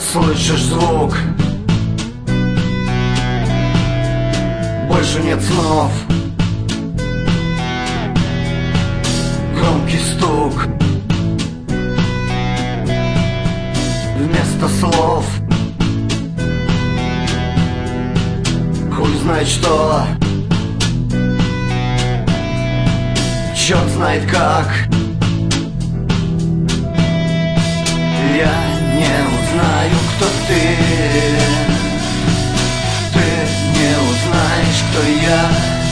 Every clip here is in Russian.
Слышишь звук? Больше нет снов. Громкий стук вместо слов. Хуй знает что, черт знает как. Я не узнаю, кто ты. Ты не узнаешь, кто я.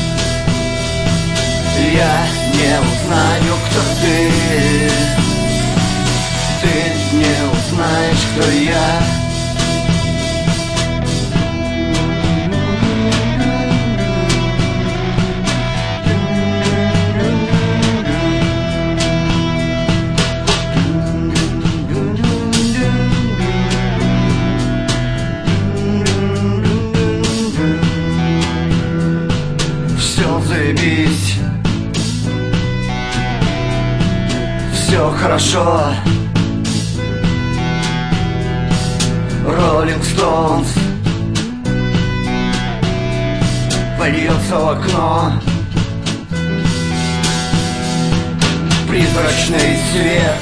Я не узнаю, кто ты. Ты не узнаешь, кто я. Заебись, все хорошо. Роллинг Стоунс польется в окно. Призрачный свет,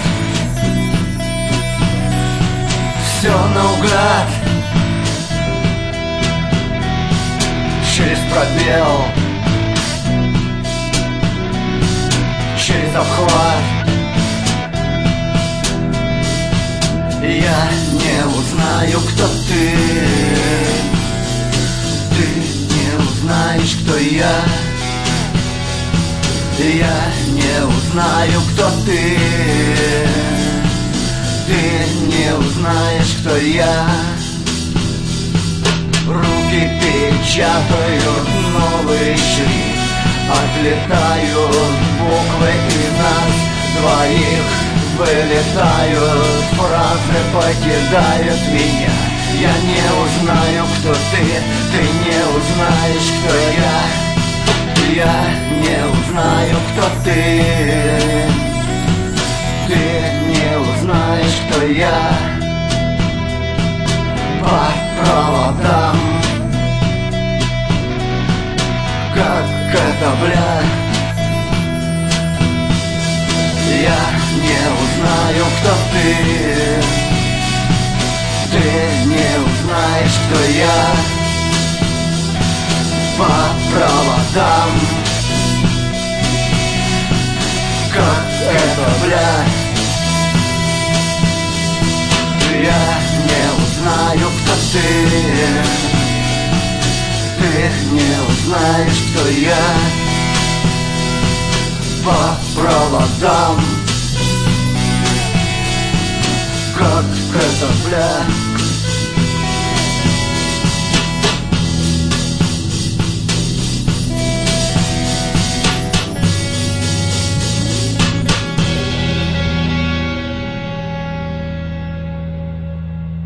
все наугад. Через пробел, через обхват. Я не узнаю, кто ты. Ты не узнаешь, кто я. Я не узнаю, кто ты. Ты не узнаешь, кто я. Руки печатают новый шрифт. Отлетают буквы из нас двоих. Вылетают фразы, покидают меня. Я не узнаю, кто ты. Ты не узнаешь, кто я. Я не узнаю, кто ты. Ты не узнаешь, кто я. По проводам, как это, бля. Я не узнаю, кто ты. Ты не узнаешь, кто я. По проводам, как это, бля. Я не узнаю, кто ты. Ты не узнаешь, кто я. По проводам, как это, бля.